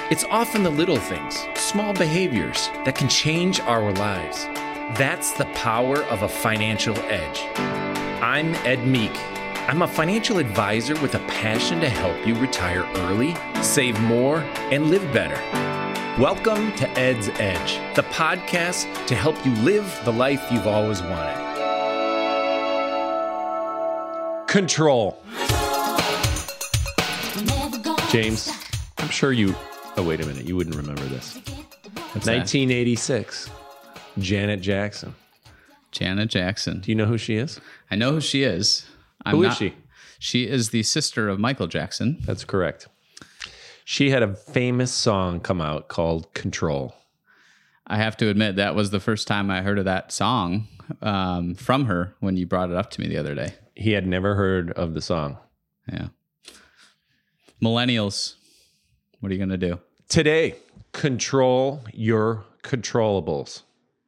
It's often the little things, small behaviors that can change our lives. That's the power of a financial edge. I'm Ed Meek. I'm a financial advisor with a passion to help you retire early, save more, and live better. Welcome to Ed's Edge, the podcast to help you live the life you've always wanted. Control. James, I'm sure you... Oh, wait a minute. You wouldn't remember this. What's 1986. Janet Jackson. Janet Jackson. Do you know who she is? I know who she is. Who is she? She is the sister of Michael Jackson. That's correct. She had a famous song come out called Control. I have to admit, that was the first time I heard of that song from her when you brought it up to me the other day. He had never heard of the song. Yeah. Millennials, what are you going to do? Today, control your controllables.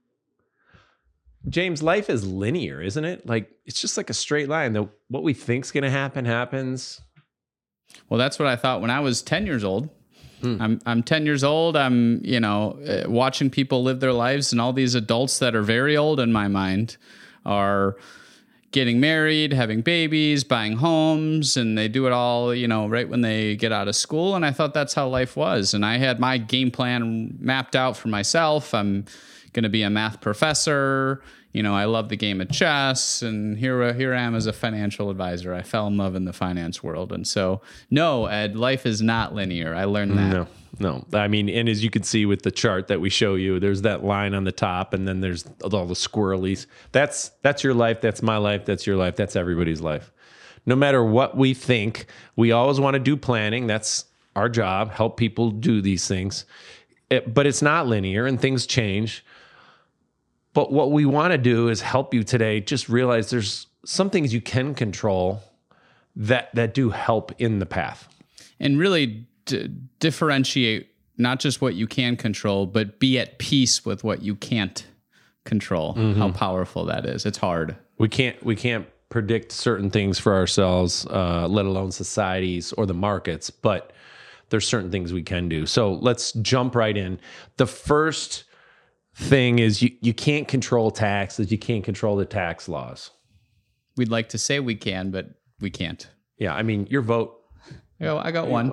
James, life is linear, isn't it? Like, it's just like a straight line. What we think's going to happen happens. Well, that's what I thought when I was 10 years old. I'm 10 years old. I'm, watching people live their lives, and all these adults that are very old in my mind are getting married, having babies, buying homes, and they do it all, right when they get out of school. And I thought that's how life was. And I had my game plan mapped out for myself. I'm going to be a math professor. I love the game of chess, and here I am as a financial advisor. I fell in love in the finance world. And so, no, Ed, life is not linear. I learned that. No. I mean, and as you can see with the chart that we show you, there's that line on the top, and then there's all the squirrelies. That's your life. That's my life. That's your life. That's everybody's life. No matter what we think, we always want to do planning. That's our job, help people do these things. But it's not linear, and things change. But what we want to do is help you today just realize there's some things you can control that do help in the path. And really differentiate not just what you can control, but be at peace with what you can't control. Mm-hmm. How powerful that is. It's hard. We can't predict certain things for ourselves, let alone societies or the markets, but there's certain things we can do. So let's jump right in. The first thing is you can't control taxes. You can't control the tax laws. We'd like to say we can, but we can't. Yeah, I mean, your vote. I got one.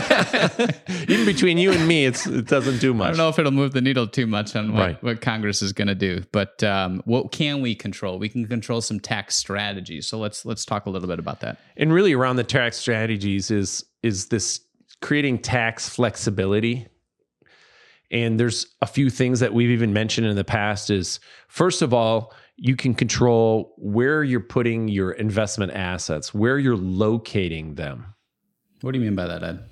Even between you and me, it doesn't do much. I don't know if it'll move the needle too much on what Congress is going to do. But what can we control? We can control some tax strategies. So let's talk a little bit about that. And really around the tax strategies is this creating tax flexibility. And there's a few things that we've even mentioned in the past is, first of all, you can control where you're putting your investment assets, where you're locating them. What do you mean by that, Ed?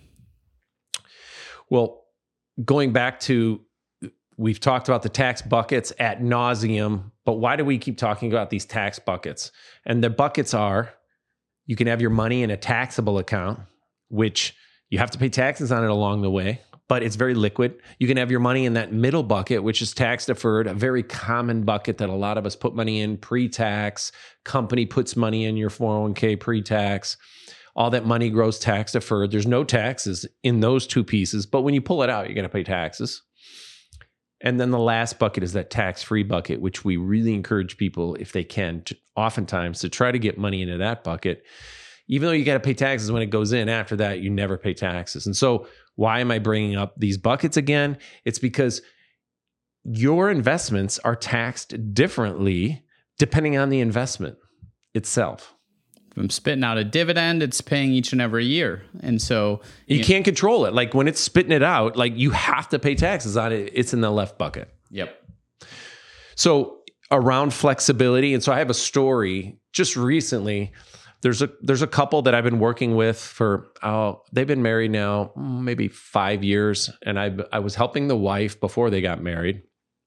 Well, going back to, we've talked about the tax buckets ad nauseum, but why do we keep talking about these tax buckets? And the buckets are, you can have your money in a taxable account, which you have to pay taxes on it along the way, but it's very liquid. You can have your money in that middle bucket, which is tax deferred, a very common bucket that a lot of us put money in pre-tax. Company puts money in your 401k pre-tax. All that money grows tax deferred. There's no taxes in those two pieces, but when you pull it out, you're going to pay taxes. And then the last bucket is that tax-free bucket, which we really encourage people, if they can, oftentimes to try to get money into that bucket. Even though you got to pay taxes when it goes in, after that, you never pay taxes. And so why am I bringing up these buckets again? It's because your investments are taxed differently depending on the investment itself. If I'm spitting out a dividend, it's paying each and every year. And so you can't control it. Like when it's spitting it out, like you have to pay taxes on it. It's in the left bucket. Yep. So around flexibility. And so I have a story just recently. There's a couple that I've been working with for, they've been married now, maybe 5 years. And I was helping the wife before they got married.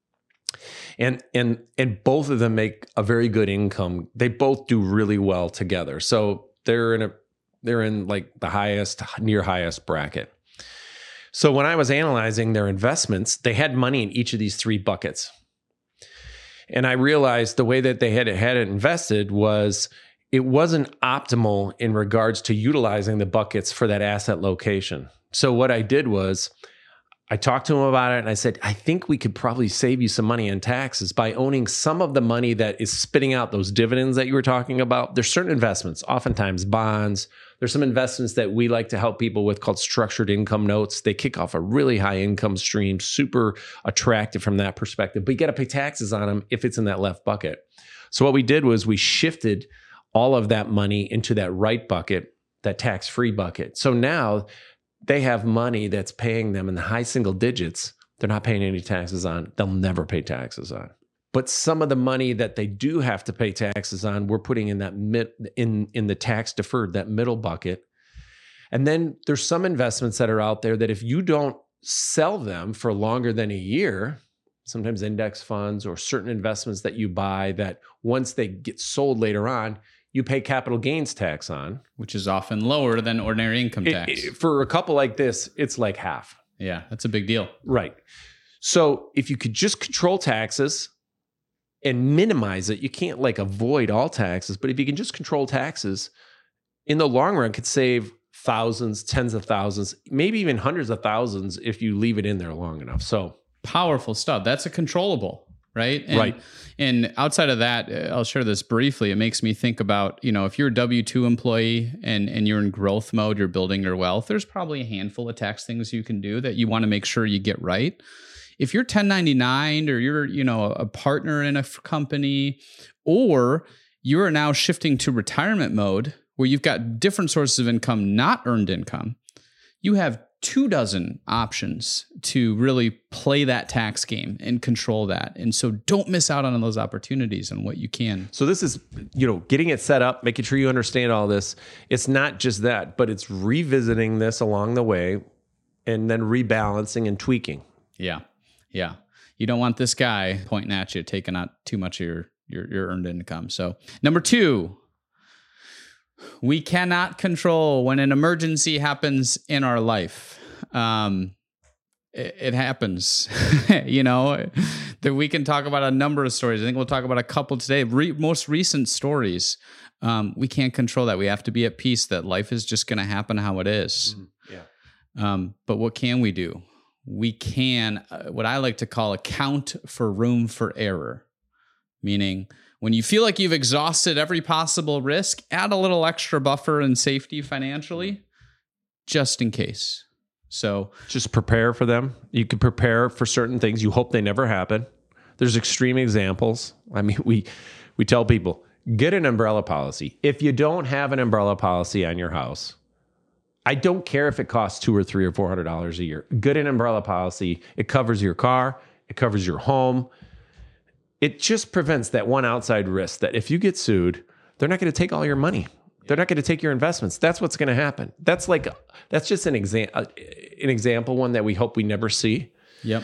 And both of them make a very good income. They both do really well together. So they're in like the near highest bracket. So when I was analyzing their investments, they had money in each of these three buckets. And I realized the way that they had it invested was it wasn't optimal in regards to utilizing the buckets for that asset location. So what I did was I talked to him about it and I said, I think we could probably save you some money in taxes by owning some of the money that is spitting out those dividends that you were talking about. There's certain investments, oftentimes bonds. There's some investments that we like to help people with called structured income notes. They kick off a really high income stream, super attractive from that perspective, but you got to pay taxes on them if it's in that left bucket. So what we did was we shifted all of that money into that right bucket, that tax-free bucket. So now they have money that's paying them in the high single digits. They're not paying any taxes on. They'll never pay taxes on. But some of the money that they do have to pay taxes on, we're putting in that in the tax deferred, that middle bucket. And then there's some investments that are out there that if you don't sell them for longer than a year, sometimes index funds or certain investments that you buy that once they get sold later on, you pay capital gains tax on. Which is often lower than ordinary income tax. For a couple like this, it's like half. Yeah, that's a big deal. Right. So if you could just control taxes and minimize it, you can't like avoid all taxes, but if you can just control taxes, in the long run could save thousands, tens of thousands, maybe even hundreds of thousands if you leave it in there long enough. So powerful stuff. That's a controllable. Right. Right. And outside of that, I'll share this briefly. It makes me think about, if you're a W-2 employee and you're in growth mode, you're building your wealth, there's probably a handful of tax things you can do that you want to make sure you get right. If you're 1099 or you're, a partner in a company, or you're now shifting to retirement mode where you've got different sources of income, not earned income, you have 24 options to really play that tax game and control that. And so don't miss out on those opportunities and what you can. So this is, getting it set up, making sure you understand all this. It's not just that, but it's revisiting this along the way and then rebalancing and tweaking. Yeah. Yeah. You don't want this guy pointing at you, taking out too much of your earned income. So number 2, we cannot control when an emergency happens in our life. It happens, that we can talk about a number of stories. I think we'll talk about a couple today. Most recent stories. We can't control that. We have to be at peace that life is just going to happen how it is. Yeah. But what can we do? We can, what I like to call account for room for error, meaning when you feel like you've exhausted every possible risk, add a little extra buffer and safety financially, just in case. So just prepare for them. You can prepare for certain things. You hope they never happen. There's extreme examples. I mean, we tell people, get an umbrella policy. If you don't have an umbrella policy on your house, I don't care if it costs $200 or $300 or $400 a year. Get an umbrella policy. It covers your car. It covers your home. It just prevents that one outside risk that if you get sued, they're not going to take all your money. They're not going to take your investments. That's what's going to happen. That's just an example, one that we hope we never see. Yep.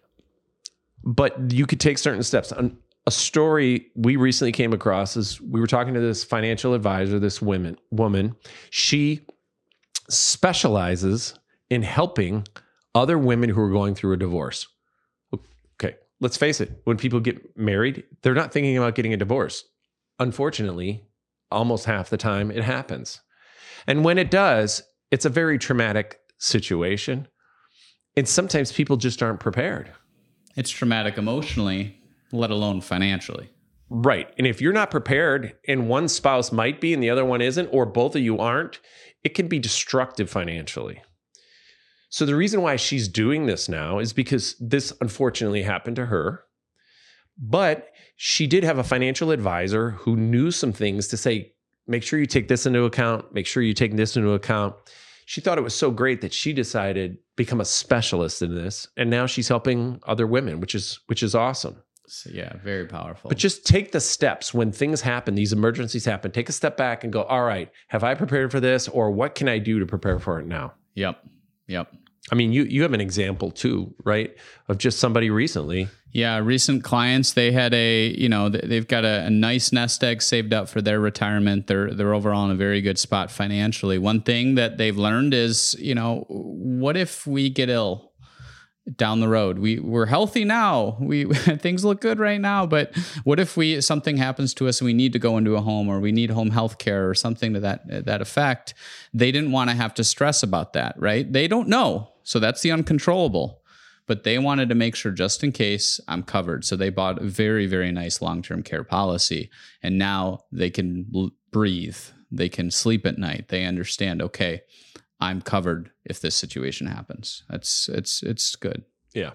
But you could take certain steps. A story we recently came across is we were talking to this financial advisor, this woman. She specializes in helping other women who are going through a divorce. Okay. Let's face it, when people get married, they're not thinking about getting a divorce. Unfortunately, almost half the time it happens. And when it does, it's a very traumatic situation. And sometimes people just aren't prepared. It's traumatic emotionally, let alone financially. Right. And if you're not prepared and one spouse might be and the other one isn't, or both of you aren't, it can be destructive financially. So the reason why she's doing this now is because this unfortunately happened to her. But she did have a financial advisor who knew some things to say, make sure you take this into account, make sure you take this into account. She thought it was so great that she decided to become a specialist in this. And now she's helping other women, which is awesome. So yeah, very powerful. But just take the steps when things happen, these emergencies happen, take a step back and go, all right, have I prepared for this? Or what can I do to prepare for it now? Yep. I mean, you have an example too, right? Of just somebody recently. Yeah, recent clients, they had they've got a nice nest egg saved up for their retirement. They're overall in a very good spot financially. One thing that they've learned is, what if we get ill down the road? We're healthy now. Things look good right now, but what if something happens to us and we need to go into a home, or we need home health care or something to that effect? They didn't want to have to stress about that, right? They don't know. So that's the uncontrollable. but they wanted to make sure just in case I'm covered. So they bought a very, very nice long-term care policy. And now they can breathe. They can sleep at night. They understand, okay, I'm covered if this situation happens. It's good. Yeah.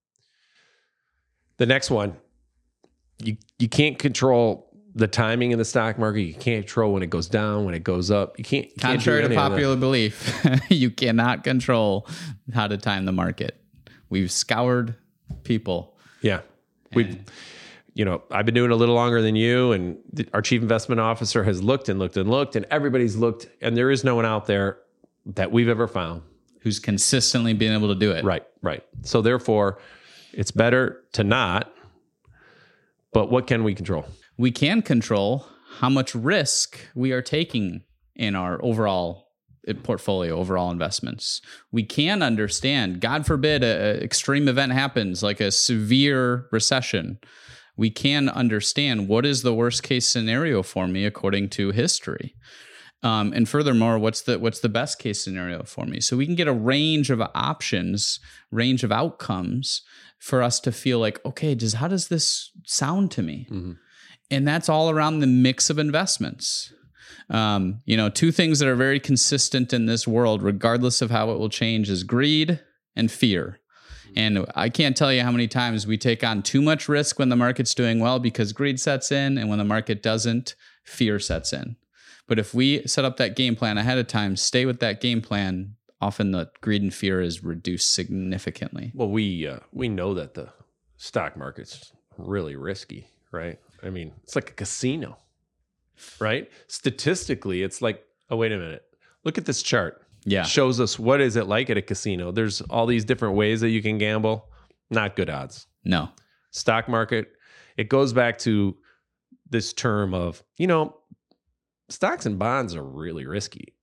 The next one, you can't control the timing in the stock market. You can't control when it goes down, when it goes up. You can't. Contrary to popular belief, you cannot control how to time the market. We've scoured people. Yeah, I've been doing it a little longer than you, and our chief investment officer has looked and looked and looked, and everybody's looked, and there is no one out there that we've ever found who's consistently been able to do it. Right. So therefore, it's better to not. But what can we control? We can control how much risk we are taking in our overall portfolio, overall investments. We can understand, God forbid, an extreme event happens, like a severe recession. We can understand what is the worst case scenario for me according to history. And furthermore, what's the best case scenario for me? So we can get a range of options, range of outcomes for us to feel like, okay, how does this sound to me? Mm-hmm. And that's all around the mix of investments. Two things that are very consistent in this world, regardless of how it will change, is greed and fear. And I can't tell you how many times we take on too much risk when the market's doing well because greed sets in, and when the market doesn't, fear sets in. But if we set up that game plan ahead of time, stay with that game plan, often the greed and fear is reduced significantly. Well, we know that the stock market's really risky, right? I mean, it's like a casino, right? Statistically, it's like, oh, wait a minute. Look at this chart. Yeah. It shows us what is it like at a casino. There's all these different ways that you can gamble. Not good odds. No. Stock market, it goes back to this term of, stocks and bonds are really risky.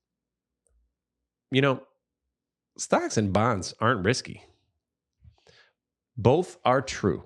Stocks and bonds aren't risky. Both are true.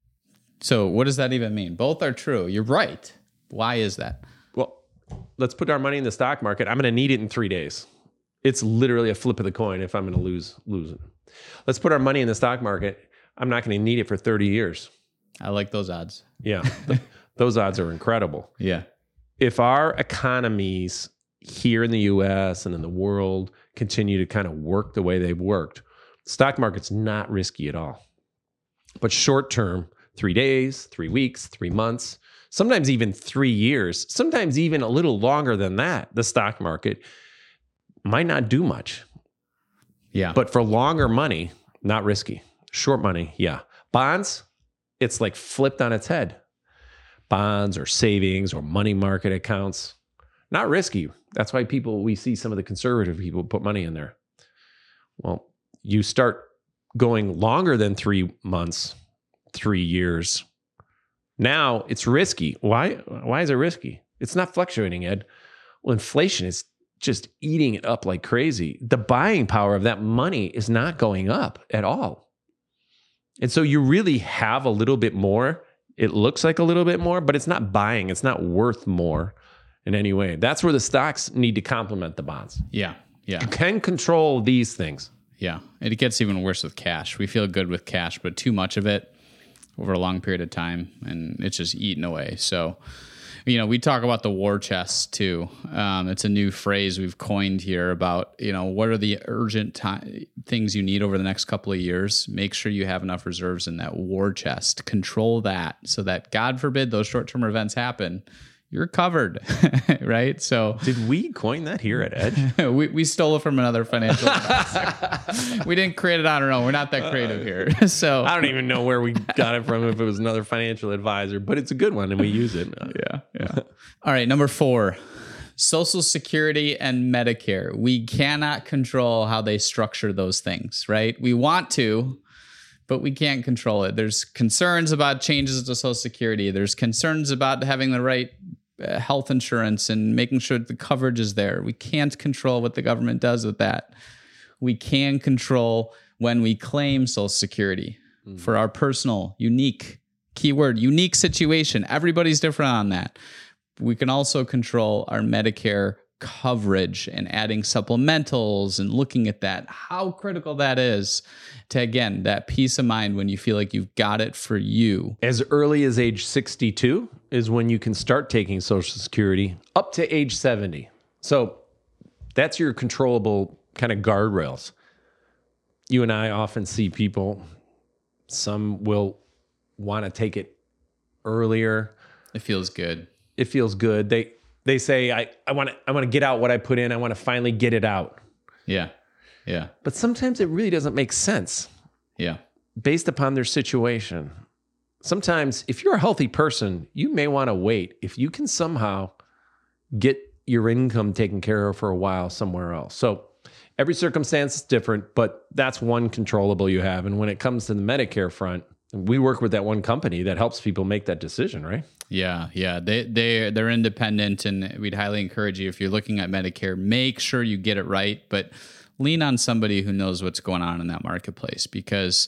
So what does that even mean? Both are true. You're right. Why is that? Well, let's put our money in the stock market. I'm going to need it in 3 days. It's literally a flip of the coin if I'm going to lose it. Let's put our money in the stock market. I'm not going to need it for 30 years. I like those odds. Yeah. Those odds are incredible. Yeah. If our economies here in the US and in the world continue to kind of work the way they've worked, the stock market's not risky at all. But short term, 3 days, 3 weeks, 3 months, sometimes even 3 years, sometimes even a little longer than that, the stock market might not do much. Yeah. But for longer money, not risky. Short money, yeah. Bonds, it's like flipped on its head. Bonds or savings or money market accounts, not risky. That's why we see some of the conservative people put money in there. Well, you start going longer than 3 months, 3 years. Now it's risky. Why is it risky? It's not fluctuating, Ed. Well, inflation is just eating it up like crazy. The buying power of that money is not going up at all. And so you really have a little bit more. It looks like a little bit more, but it's not buying. It's not worth more in any way. That's where the stocks need to complement the bonds. Yeah. Yeah. You can control these things. Yeah. And it gets even worse with cash. We feel good with cash, but too much of it over a long period of time, and it's just eaten away. So, we talk about the war chest too. It's a new phrase we've coined here about, what are the urgent things you need over the next couple of years? Make sure you have enough reserves in that war chest. Control that so that, God forbid, those short-term events happen, you're covered, right? So did we coin that here at Edge? we stole it from another financial advisor. We didn't create it on our own. We're not that creative here. So I don't even know where we got it from, if it was another financial advisor, but it's a good one and we use it. Yeah. All right. Number 4, Social Security and Medicare. We cannot control how they structure those things, right? We want to, but we can't control it. There's concerns about changes to Social Security. There's concerns about having the right health insurance and making sure the coverage is there. We can't control what the government does with that. We can control when we claim Social Security for our personal, unique, keyword, unique situation. Everybody's different on that. We can also control our Medicare coverage and adding supplementals and looking at that, how critical that is to, again, that peace of mind when you feel like you've got it for you. As early as age 62 is when you can start taking Social Security, up to age 70. So that's your controllable kind of guardrails. You and I often see people, some will want to take it earlier. It feels good. It feels good. They say, I want to get out what I put in. I want to finally get it out. Yeah. Yeah. But sometimes it really doesn't make sense. Yeah. Based upon their situation. Sometimes if you're a healthy person, you may want to wait. If you can somehow get your income taken care of for a while somewhere else. So every circumstance is different, but that's one controllable you have. And when it comes to the Medicare front, we work with that one company that helps people make that decision, right? Yeah, yeah. They're independent, and we'd highly encourage you, if you're looking at Medicare, make sure you get it right, but lean on somebody who knows what's going on in that marketplace, because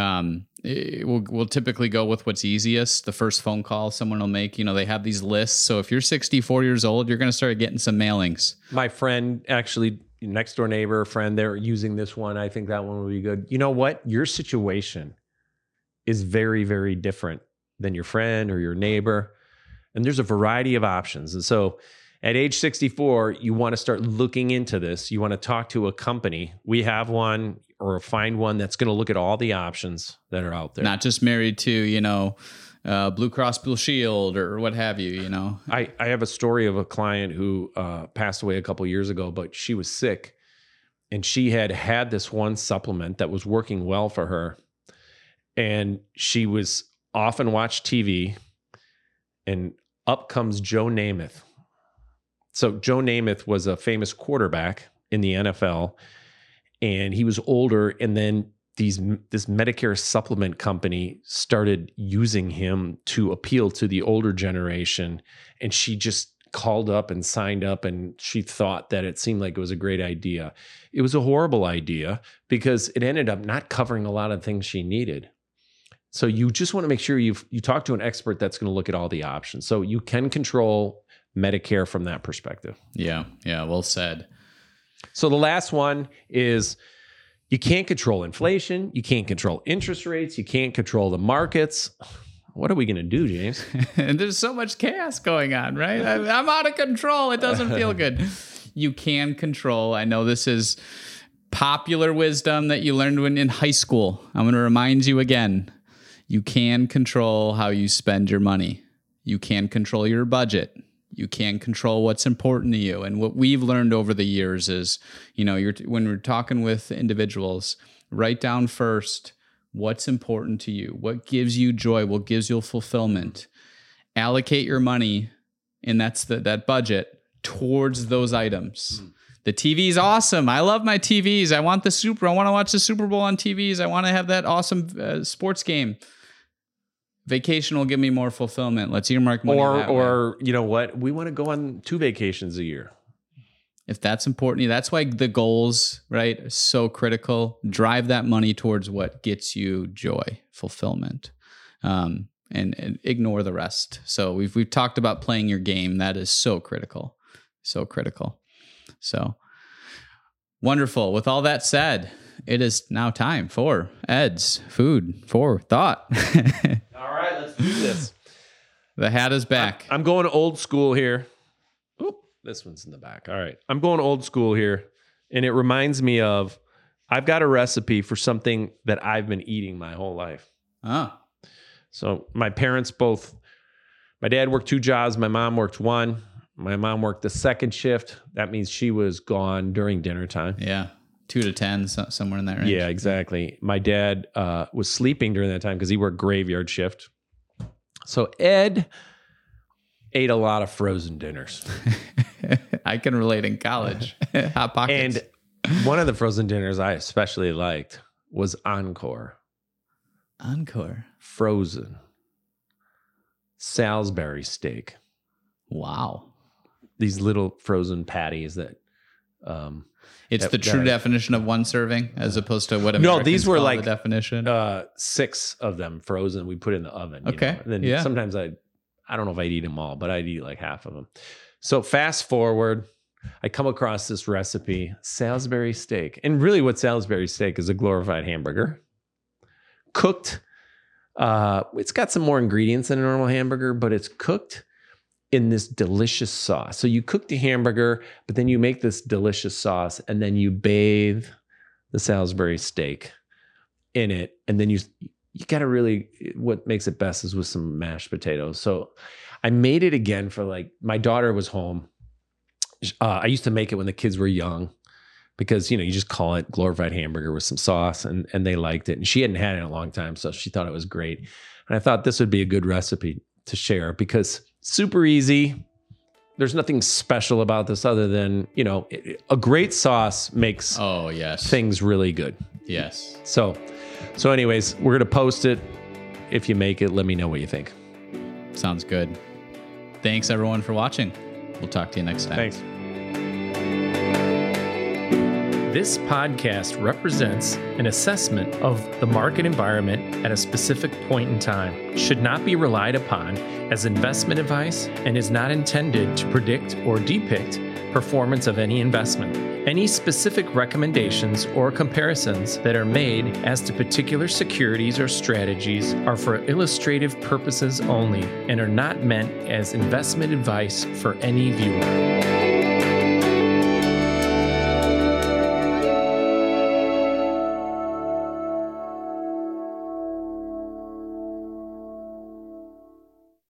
we'll typically go with what's easiest. The first phone call someone will make, they have these lists. So if you're 64 years old, you're going to start getting some mailings. My friend, actually, next door neighbor, friend, they're using this one. I think that one would be good. You know what? Your situation is very, very different than your friend or your neighbor. And there's a variety of options. And so at age 64, you want to start looking into this. You want to talk to a company. We have one, or find one that's going to look at all the options that are out there. Not just married to, Blue Cross Blue Shield or what have you, I have a story of a client who passed away a couple years ago, but she was sick. And she had this one supplement that was working well for her. And she was often watched TV, and up comes Joe Namath. So Joe Namath was a famous quarterback in the NFL, and he was older. And then this Medicare supplement company started using him to appeal to the older generation. And she just called up and signed up, and she thought that it seemed like it was a great idea. It was a horrible idea because it ended up not covering a lot of things she needed. So you just want to make sure you talk to an expert that's going to look at all the options. So you can control Medicare from that perspective. Yeah. Yeah. Well said. So the last one is, you can't control inflation. You can't control interest rates. You can't control the markets. What are we going to do, James? And there's so much chaos going on, right? I'm out of control. It doesn't feel good. You can control. I know this is popular wisdom that you learned when in high school. I'm going to remind you again. You can control how you spend your money. You can control your budget. You can control what's important to you. And what we've learned over the years is, when we're talking with individuals, write down first what's important to you, what gives you joy, what gives you fulfillment. Allocate your money, and that's that budget, towards those items. The TV's awesome. I love my TVs. I want to watch the Super Bowl on TVs. I want to have that awesome sports game. Vacation will give me more fulfillment. Let's earmark money that way. Or you know what? We want to go on 2 vacations a year. If that's important, that's why the goals, right, are so critical. Drive that money towards what gets you joy, fulfillment, and ignore the rest. So we've talked about playing your game. That is so critical, so critical. So wonderful. With all that said, it is now time for Ed's Food for Thought. All right, let's do this. The hat is back. I'm going old school here. Oop, this one's in the back. All right. I'm going old school here. And it reminds me of, I've got a recipe for something that I've been eating my whole life. Oh. So my parents my dad worked 2 jobs. My mom worked 1. My mom worked the second shift. That means she was gone during dinner time. Yeah. 2 to 10, somewhere in that range. Yeah, exactly. My dad was sleeping during that time because he worked graveyard shift. So Ed ate a lot of frozen dinners. I can relate in college. Hot Pockets. And one of the frozen dinners I especially liked was Encore. Encore. Frozen. Salisbury steak. Wow. These little frozen patties that... it's the true definition of one serving as opposed to what Americans these were call like the definition. 6 of them frozen. We put in the oven. Okay. And then sometimes I don't know if I'd eat them all, but I'd eat like half of them. So fast forward, I come across this recipe, Salisbury steak. And really what Salisbury steak is a glorified hamburger. Cooked. It's got some more ingredients than a normal hamburger, but it's cooked in this delicious sauce. So you cook the hamburger, but then you make this delicious sauce, and then you bathe the Salisbury steak in it. And then you got to really, what makes it best is with some mashed potatoes. So I made it again for like, my daughter was home. I used to make it when the kids were young because, you know, you just call it glorified hamburger with some sauce, and they liked it. And she hadn't had it in a long time, so she thought it was great. And I thought this would be a good recipe to share because super easy. There's nothing special about this other than, you know, a great sauce makes things really good. Yes. So anyways, we're going to post it. If you make it, let me know what you think. Sounds good. Thanks everyone for watching. We'll talk to you next time. Thanks. This podcast represents an assessment of the market environment at a specific point in time, should not be relied upon as investment advice, and is not intended to predict or depict performance of any investment. Any specific recommendations or comparisons that are made as to particular securities or strategies are for illustrative purposes only and are not meant as investment advice for any viewer.